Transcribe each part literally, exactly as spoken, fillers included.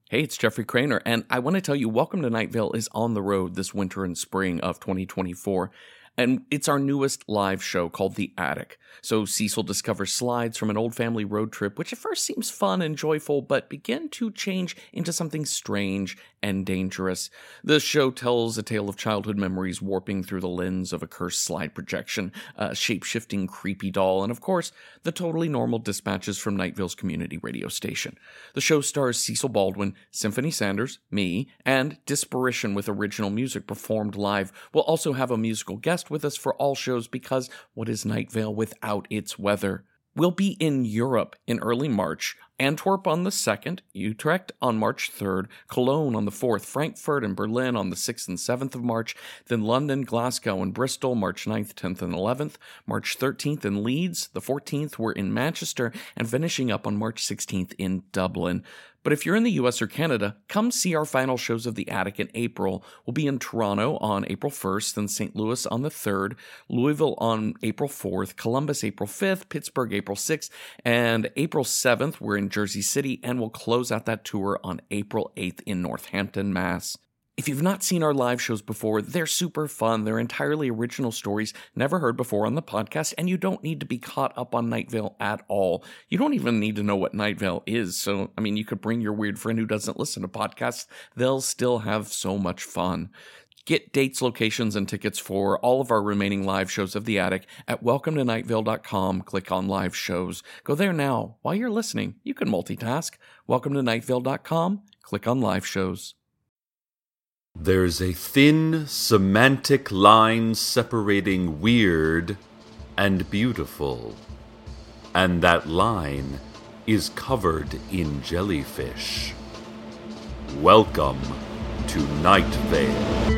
Hey, it's Jeffrey Craner, and I want to tell you, Welcome to Night Vale is on the road this winter and spring of twenty twenty-four, and it's our newest live show called The Attic. So Cecil discovers slides from an old family road trip, which at first seems fun and joyful, but begin to change into something strange and dangerous. The show tells a tale of childhood memories warping through the lens of a cursed slide projection, a shape-shifting creepy doll, and of course, the totally normal dispatches from Night Vale's community radio station. The show stars Cecil Baldwin, Symphony Sanders, me, and Disparition with original music performed live. We'll also have a musical guest with us for all shows because what is Night Vale without its weather? We'll be in Europe in early March, Antwerp on the second, Utrecht on March third, Cologne on the fourth, Frankfurt and Berlin on the sixth and seventh of March, then London, Glasgow, and Bristol March ninth, tenth, and eleventh, March thirteenth in Leeds, the fourteenth we're in Manchester, and finishing up on March sixteenth in Dublin. But if you're in the U S or Canada, come see our final shows of The Attic in April. We'll be in Toronto on April first, then Saint Louis on the third, Louisville on April fourth, Columbus April fifth, Pittsburgh April sixth, and April seventh we're in Jersey City, and we'll close out that tour on April eighth in Northampton, Mass. If you've not seen our live shows before, they're super fun. They're entirely original stories never heard before on the podcast, and you don't need to be caught up on Night Vale at all. You don't even need to know what Night Vale is. So, I mean, you could bring your weird friend who doesn't listen to podcasts. They'll still have so much fun. Get dates, locations, and tickets for all of our remaining live shows of The Attic at welcome to night vale dot com. Click on live shows. Go there now. While you're listening, you can multitask. welcome to night vale dot com. Click on live shows. There's a thin, semantic line separating weird and beautiful. And that line is covered in jellyfish. Welcome to Night Vale.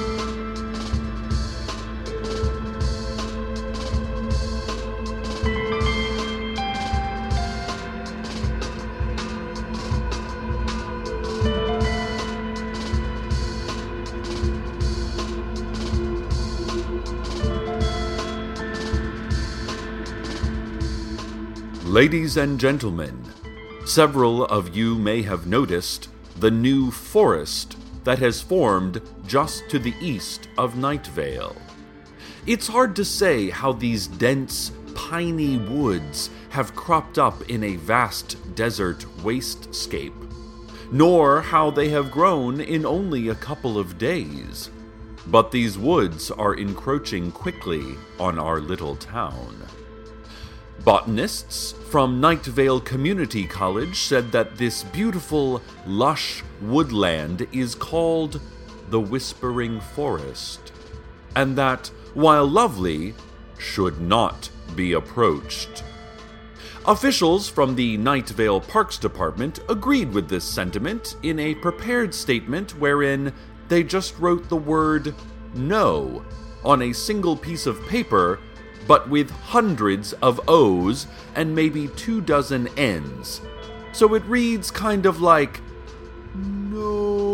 Ladies and gentlemen, several of you may have noticed the new forest that has formed just to the east of Night Vale. It's hard to say how these dense, piney woods have cropped up in a vast desert wastescape, nor how they have grown in only a couple of days. But these woods are encroaching quickly on our little town. Botanists from Night Vale Community College said that this beautiful, lush woodland is called the Whispering Forest, and that, while lovely, should not be approached. Officials from the Night Vale Parks Department agreed with this sentiment in a prepared statement wherein they just wrote the word "no" on a single piece of paper, but with hundreds of O's and maybe two dozen N's. So it reads kind of like, no.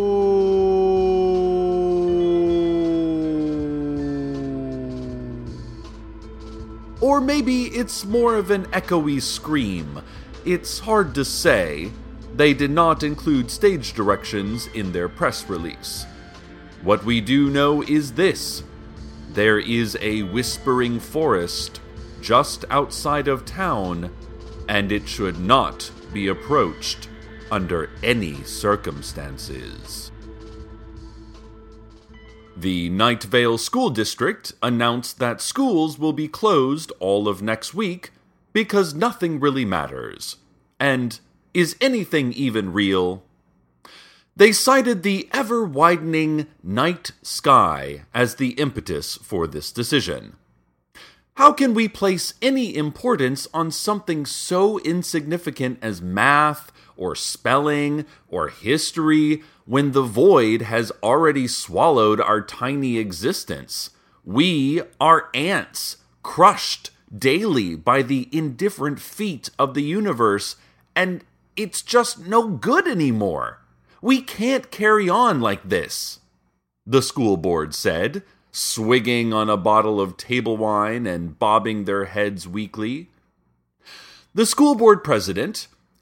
Or maybe it's more of an echoey scream. It's hard to say. They did not include stage directions in their press release. What we do know is this. There is a whispering forest just outside of town, and it should not be approached under any circumstances. The Night Vale School District announced that schools will be closed all of next week because nothing really matters. And is anything even real? They cited the ever-widening night sky as the impetus for this decision. How can we place any importance on something so insignificant as math, or spelling, or history, when the void has already swallowed our tiny existence? We are ants, crushed daily by the indifferent feet of the universe, and it's just no good anymore. We can't carry on like this, the school board said, swigging on a bottle of table wine and bobbing their heads weakly. The school board president,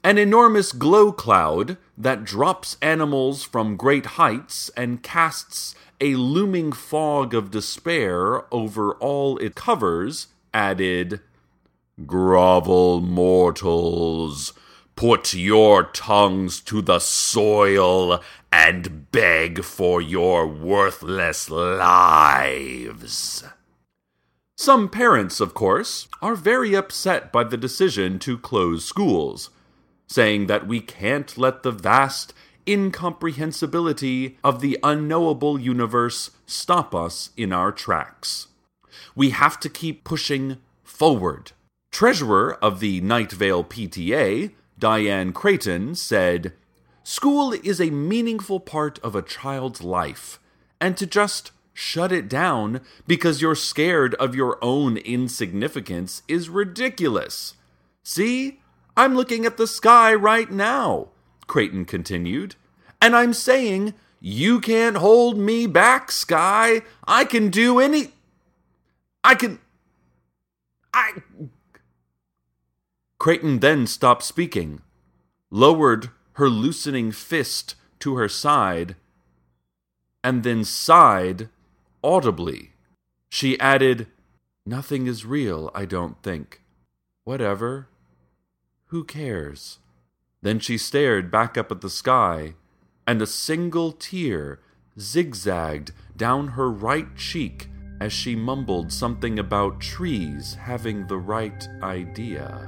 An enormous glow cloud that drops animals from great heights and casts a looming fog of despair over all it covers, added, "Grovel, mortals, put your tongues to the soil and beg for your worthless lives." Some parents, of course, are very upset by the decision to close schools, saying that we can't let the vast incomprehensibility of the unknowable universe stop us in our tracks. We have to keep pushing forward. Treasurer of the Night Vale P T A, Diane Creighton, said, "School is a meaningful part of a child's life, and to just shut it down because you're scared of your own insignificance is ridiculous. See? I'm looking at the sky right now," Creighton continued, "and I'm saying, you can't hold me back, sky. I can do any... I can... I... Creighton then stopped speaking, lowered her loosening fist to her side, and then sighed audibly. She added, "Nothing is real, I don't think. Whatever. Who cares?" Then she stared back up at the sky, and a single tear zigzagged down her right cheek as she mumbled something about trees having the right idea.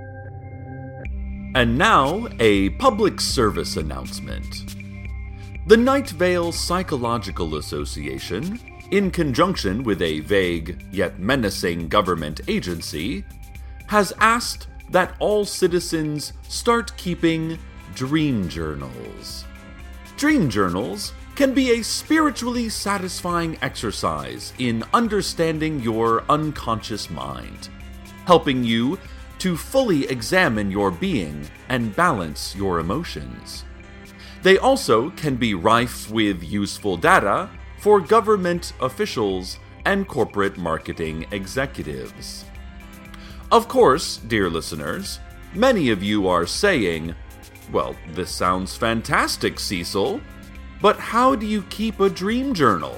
And now, a public service announcement. The Night Vale Psychological Association, in conjunction with a vague yet menacing government agency, has asked that all citizens start keeping dream journals. Dream journals can be a spiritually satisfying exercise in understanding your unconscious mind, helping you to fully examine your being and balance your emotions. They also can be rife with useful data for government officials and corporate marketing executives. Of course, dear listeners, many of you are saying, "Well, this sounds fantastic, Cecil, but how do you keep a dream journal?"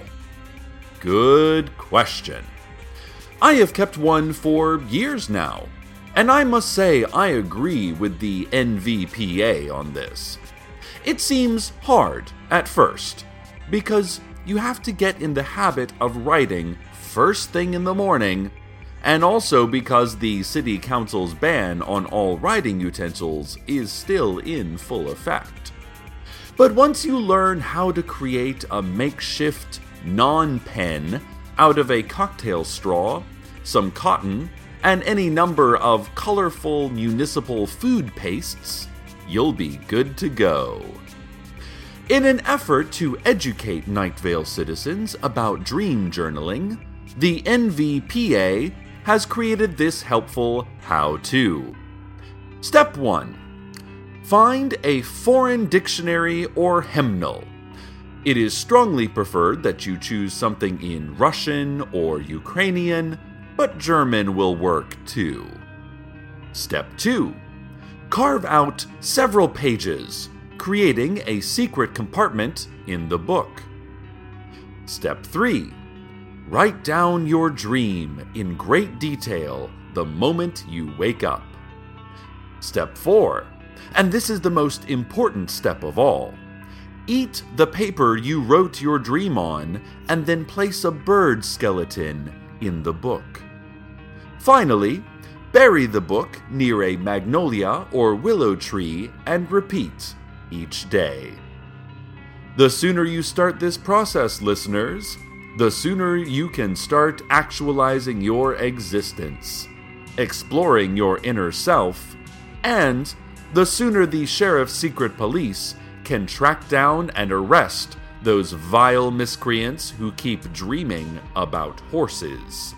Good question. I have kept one for years now, and I must say I agree with the N V P A on this. It seems hard at first, because you have to get in the habit of writing first thing in the morning, and also because the City Council's ban on all writing utensils is still in full effect. But once you learn how to create a makeshift non-pen out of a cocktail straw, some cotton, and any number of colorful municipal food pastes, you'll be good to go. In an effort to educate Night Vale citizens about dream journaling, the N V P A has created this helpful how-to. Step one. Find a foreign dictionary or hymnal. It is strongly preferred that you choose something in Russian or Ukrainian, but German will work too. Step two. Carve out several pages, creating a secret compartment in the book. Step three. Write down your dream in great detail the moment you wake up. Step four. And this is the most important step of all. Eat the paper you wrote your dream on, and then place a bird skeleton in the book. Finally, bury the book near a magnolia or willow tree and repeat each day. The sooner you start this process, listeners, the sooner you can start actualizing your existence, exploring your inner self, and the sooner the Sheriff's Secret Police can track down and arrest those vile miscreants who keep dreaming about horses.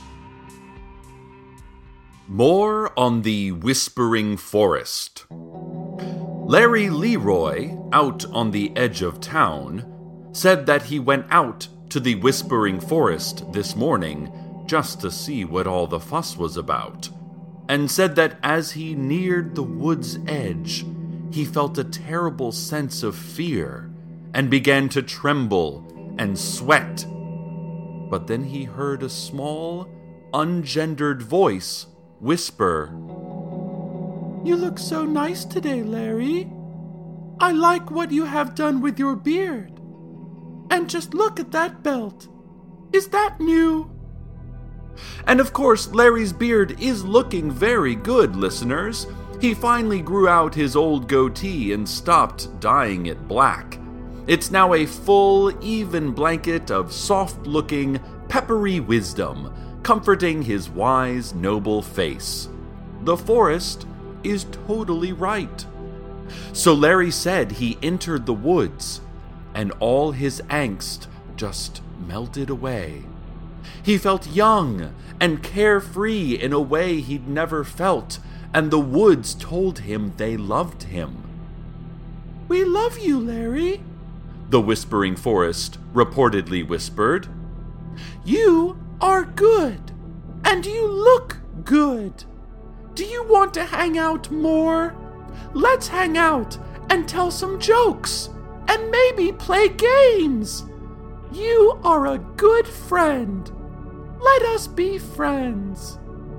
More on the Whispering Forest. Larry Leroy, out on the edge of town, said that he went out to the Whispering Forest this morning just to see what all the fuss was about. and said that as he neared the wood's edge, he felt a terrible sense of fear and began to tremble and sweat. But then he heard a small, ungendered voice whisper, "You look so nice today, Larry. I like what you have done with your beard. And just look at that belt. Is that new?" And of course, Larry's beard is looking very good, listeners. He finally grew out his old goatee and stopped dyeing it black. It's now a full, even blanket of soft-looking, peppery wisdom, comforting his wise, noble face. The forest is totally right. So Larry said he entered the woods, and all his angst just melted away. He felt young and carefree in a way he'd never felt, and the woods told him they loved him. "We love you, Larry," the whispering forest reportedly whispered. "You are good, and you look good. Do you want to hang out more? Let's hang out and tell some jokes, and maybe play games. You are a good friend. Let us be friends."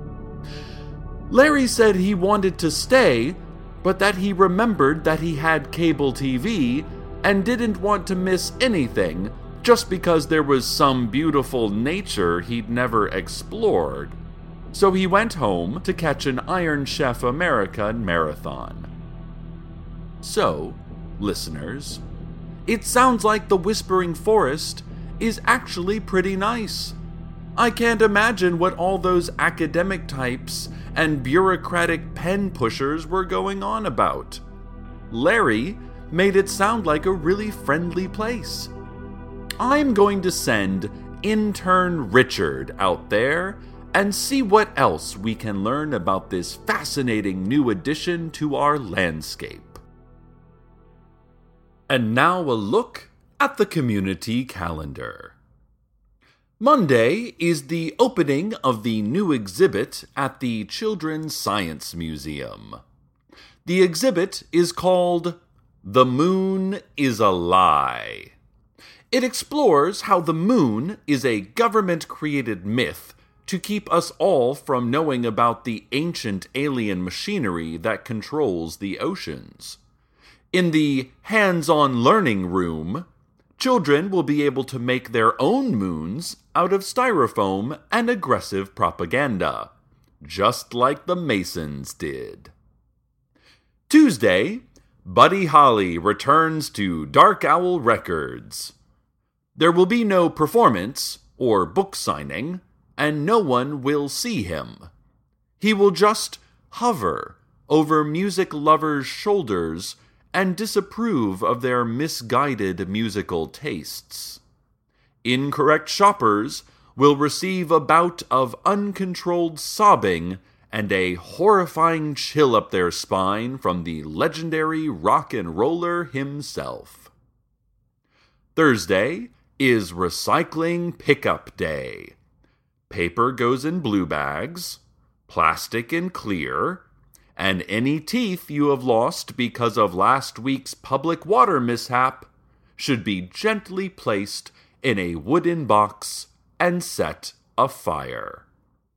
Larry said he wanted to stay, but that he remembered that he had cable T V and didn't want to miss anything just because there was some beautiful nature he'd never explored. So he went home to catch an Iron Chef America marathon. So, listeners, it sounds like the Whispering Forest is actually pretty nice. I can't imagine what all those academic types and bureaucratic pen pushers were going on about. Larry made it sound like a really friendly place. I'm going to send intern Richard out there and see what else we can learn about this fascinating new addition to our landscape. And now a look at the community calendar. Monday is the opening of the new exhibit at the Children's Science Museum. The exhibit is called "The Moon is a Lie." It explores how the moon is a government-created myth to keep us all from knowing about the ancient alien machinery that controls the oceans. In the hands-on learning room, children will be able to make their own moons out of styrofoam and aggressive propaganda, just like the Masons did. Tuesday, Buddy Holly returns to Dark Owl Records. There will be no performance or book signing, and no one will see him. He will just hover over music lovers' shoulders and disapprove of their misguided musical tastes. Incorrect shoppers will receive a bout of uncontrolled sobbing and a horrifying chill up their spine from the legendary rock and roller himself. Thursday is Recycling Pickup Day. Paper goes in blue bags, plastic in clear, and any teeth you have lost because of last week's public water mishap should be gently placed in a wooden box and set afire.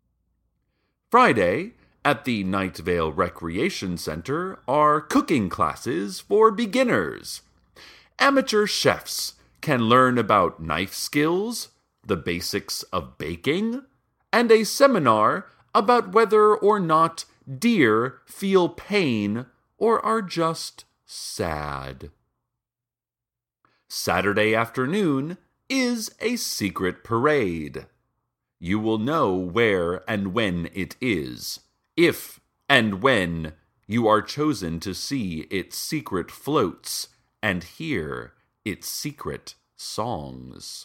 Friday, at the Night Vale Recreation Center, are cooking classes for beginners. Amateur chefs can learn about knife skills, the basics of baking, and a seminar about whether or not deer feel pain or are just sad. Saturday afternoon is a secret parade. You will know where and when it is, if and when you are chosen to see its secret floats and hear its secret songs.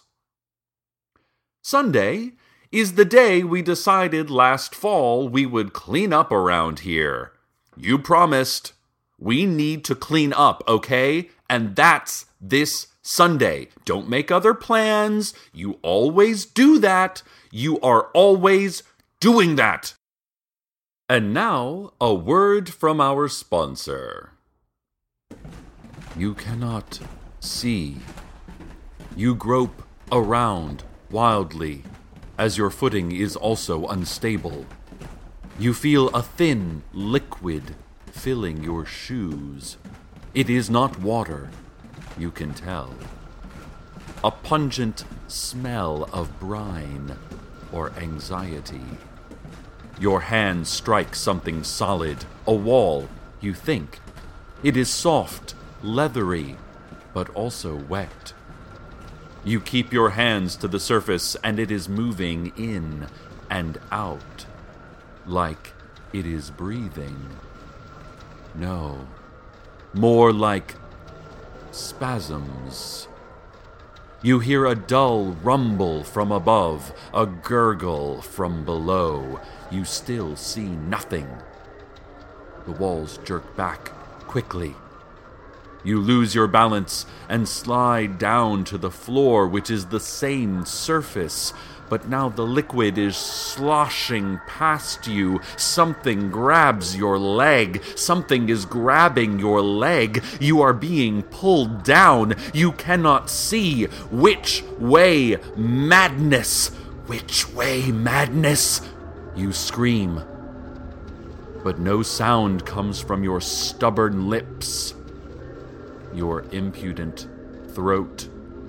Sunday is the day we decided last fall we would clean up around here. You promised. We need to clean up, okay? And that's this Sunday. Don't make other plans. You always do that. You are always doing that. And now, a word from our sponsor. You cannot see. You grope around wildly, as your footing is also unstable. You feel a thin liquid filling your shoes. It is not water, you can tell. A pungent smell of brine or anxiety. Your hand strikes something solid, a wall, you think. It is soft, leathery, but also wet. You keep your hands to the surface, and it is moving in and out, like it is breathing. No, more like spasms. You hear a dull rumble from above, a gurgle from below. You still see nothing. The walls jerk back quickly. You lose your balance and slide down to the floor, which is the same surface, but now the liquid is sloshing past you. Something grabs your leg. Something is grabbing your leg. You are being pulled down. You cannot see. Which way, madness? Which way, madness? You scream. But no sound comes from your stubborn lips, your impudent throat.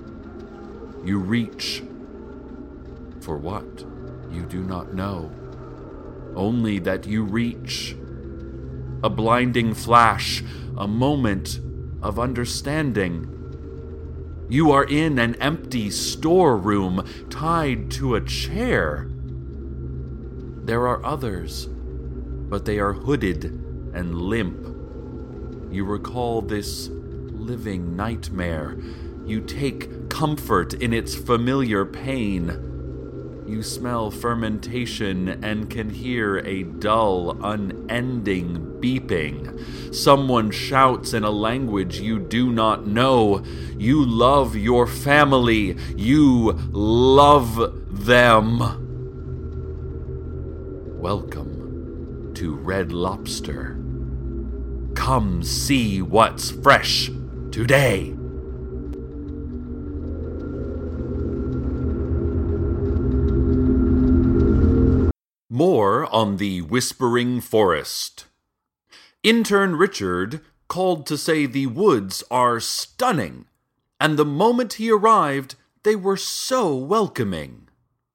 You reach. For what? You do not know. Only that you reach. A blinding flash, a moment of understanding. You are in an empty storeroom, tied to a chair. There are others, but they are hooded and limp. You recall this living nightmare. You take comfort in its familiar pain. You smell fermentation and can hear a dull, unending beeping. Someone shouts in a language you do not know. You love your family. You love them. Welcome to Red Lobster. Come see what's fresh today. More on the Whispering Forest. Intern Richard called to say the woods are stunning, and the moment he arrived, they were so welcoming.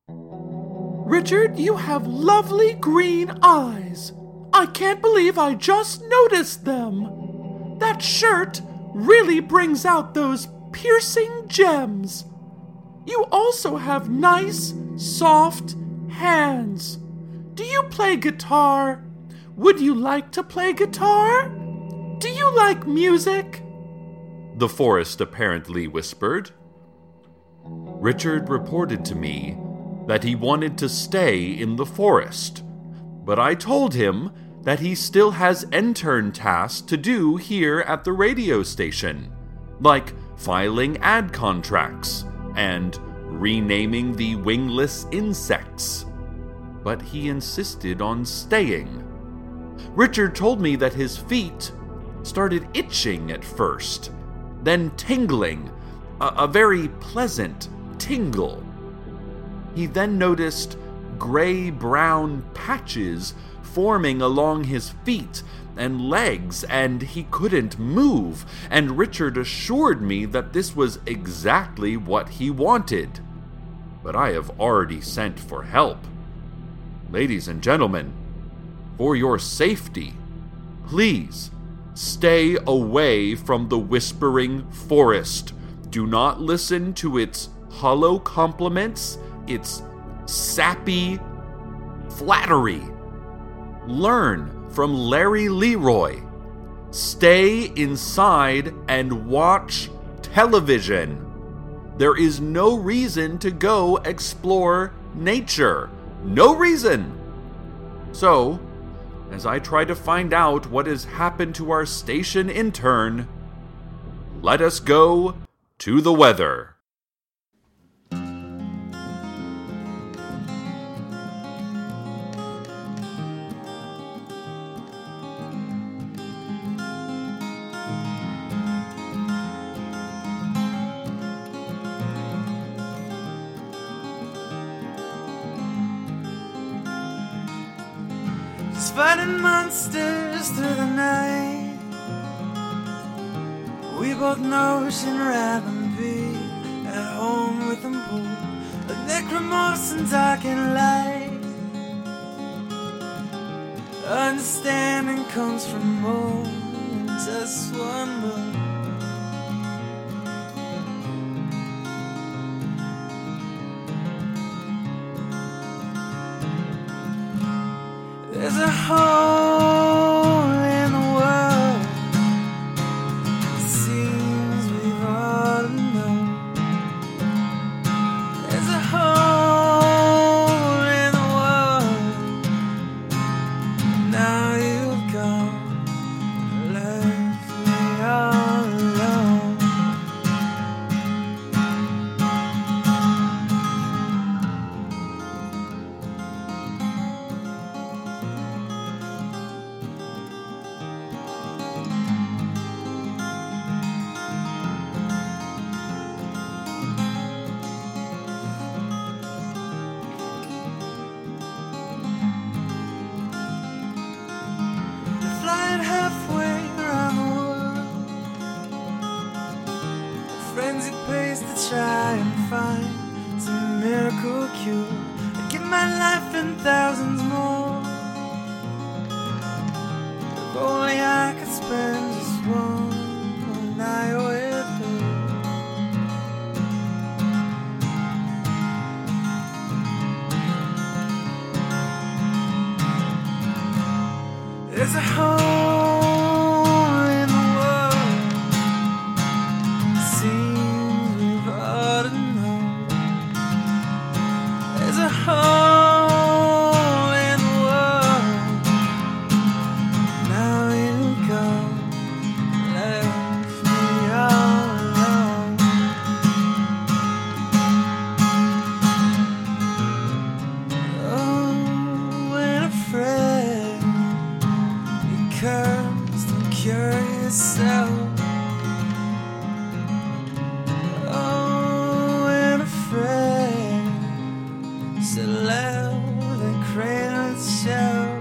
Richard, you have lovely green eyes. I can't believe I just noticed them. That shirt really brings out those piercing gems. You also have nice, soft hands. Do you play guitar? Would you like to play guitar? Do you like music? The forest apparently whispered. Richard reported to me that he wanted to stay in the forest, but I told him that he still has intern tasks to do here at the radio station, like filing ad contracts and renaming the wingless insects. But he insisted on staying. Richard told me that his feet started itching at first, then tingling, a, a very pleasant tingle. He then noticed gray-brown patches forming along his feet and legs, and he couldn't move, and Richard assured me that this was exactly what he wanted. But I have already sent for help. Ladies and gentlemen, for your safety, please stay away from the Whispering Forest. Do not listen to its hollow compliments, its sappy flattery. Learn from Larry Leroy. Stay inside and watch television. There is no reason to go explore nature. No reason! So, as I try to find out what has happened to our station intern, let us go to the weather. fighting monsters through the night. We both know she'd rather be at home with them both, a necromorphs and dark and light. Understanding comes from more than just one move. There's a hole in the world, it seems we've ought to know. There's a hole in the world, now you've gone, left me all alone. Flying halfway around the world, a frenzied pace to try and find some miracle cure. I'd give my life and thousands more if only I could spend just one more night with her. There's a hole in the world, seems we've ought to know. There's a hole in the world, now you've gone, left me all alone. Oh, when a friend cursed and curious self. Oh, and a friend should love and cradle its shell.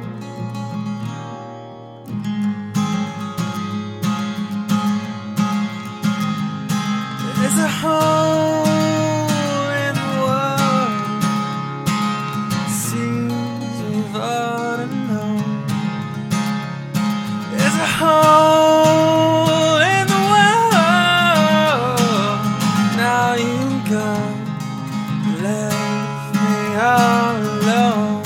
There's a hole in the world, seems we've ought to know. There's a hole in the world, now you've gone, left me all alone.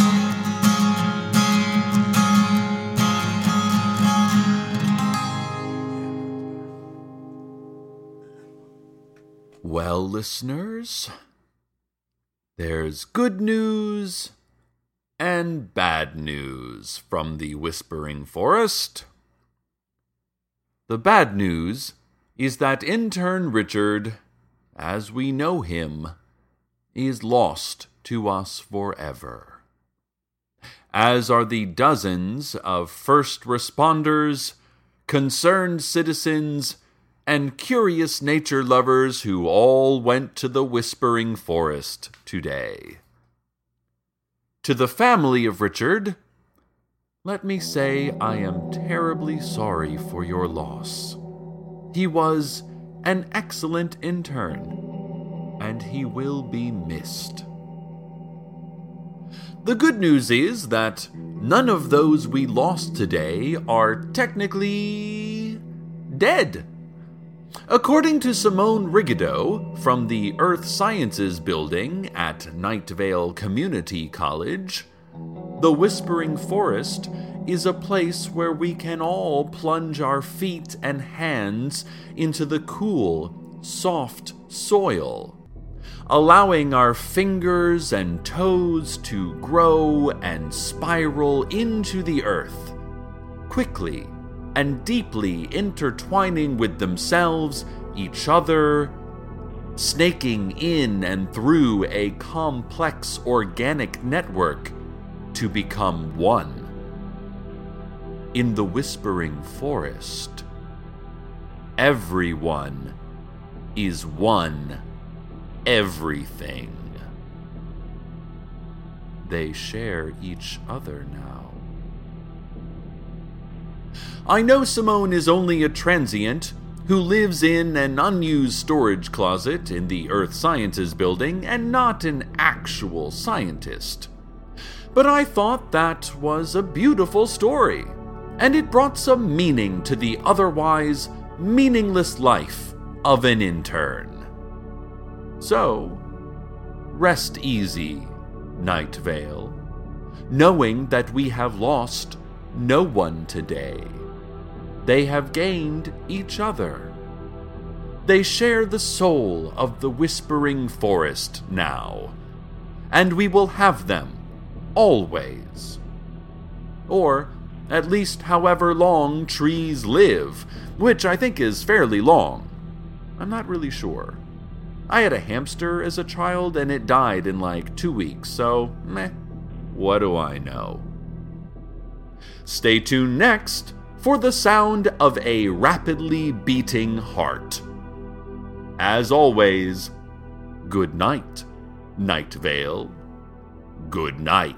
Well, listeners, there's good news and bad news from the Whispering Forest. The bad news is that intern Richard, as we know him, is lost to us forever, as are the dozens of first responders, concerned citizens, and curious nature lovers who all went to the Whispering Forest today. To the family of Richard, let me say I am terribly sorry for your loss. He was an excellent intern, and he will be missed. The good news is that none of those we lost today are technically dead. According to Simone Rigido from the Earth Sciences Building at Night Vale Community College, the Whispering Forest is a place where we can all plunge our feet and hands into the cool, soft soil, allowing our fingers and toes to grow and spiral into the earth, quickly and deeply intertwining with themselves, each other, snaking in and through a complex organic network to become one. In the Whispering Forest, everyone is one everything. They share each other now. I know Simone is only a transient who lives in an unused storage closet in the Earth Sciences building and not an actual scientist. But I thought that was a beautiful story, and it brought some meaning to the otherwise meaningless life of an intern. So, rest easy, Night Vale, knowing that we have lost no one today. They have gained each other. They share the soul of the Whispering Forest now, and we will have them always. Or at least however long trees live, which I think is fairly long. I'm not really sure. I had a hamster as a child and it died in like two weeks, so meh, what do I know? Stay tuned next for the sound of a rapidly beating heart. As always, good night, Night Vale. Good night.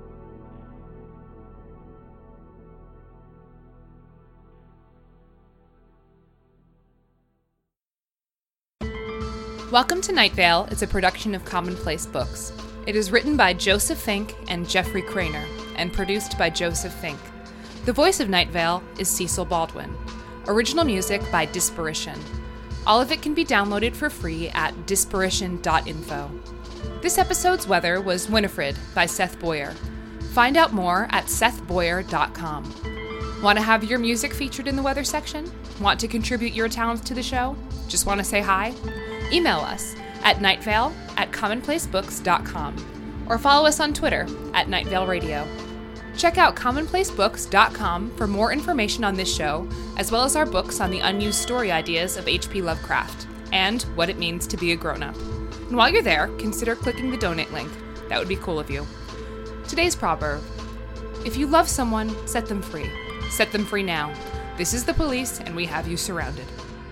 Welcome to Night Vale is a production of Commonplace Books. It is written by Joseph Fink and Jeffrey Craner, and produced by Joseph Fink. The voice of Night Vale is Cecil Baldwin. Original music by Disparition. All of it can be downloaded for free at disparition dot info. This episode's weather was Winifred by Seth Boyer. Find out more at seth boyer dot com. Want to have your music featured in the weather section? Want to contribute your talents to the show? Just want to say hi? Email us at nightvale at commonplacebooks dot com or follow us on Twitter at Night Vale Radio. Check out commonplace books dot com for more information on this show, as well as our books on the unused story ideas of H P Lovecraft and what it means to be a grown-up. And while you're there, consider clicking the donate link. That would be cool of you. Today's proverb: if you love someone, set them free. Set them free now. This is the police, and we have you surrounded.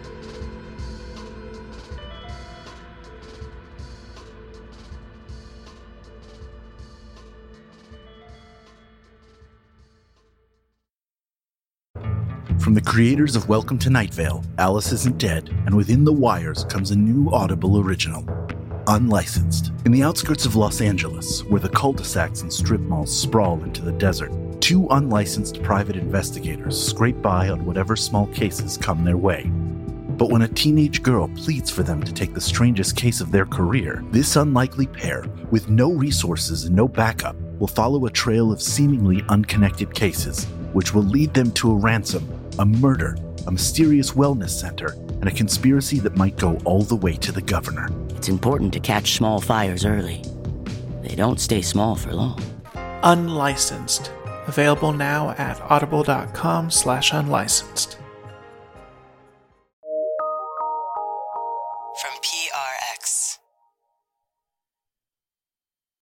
From the creators of Welcome to Night Vale, Alice Isn't Dead, and Within the Wires comes a new Audible original, Unlicensed. In the outskirts of Los Angeles, where the cul-de-sacs and strip malls sprawl into the desert, two unlicensed private investigators scrape by on whatever small cases come their way. But when a teenage girl pleads for them to take the strangest case of their career, this unlikely pair, with no resources and no backup, will follow a trail of seemingly unconnected cases, which will lead them to a ransom, a murder, a mysterious wellness center, and a conspiracy that might go all the way to the governor. It's important to catch small fires early. They don't stay small for long. Unlicensed. Available now at audible dot com slash unlicensed.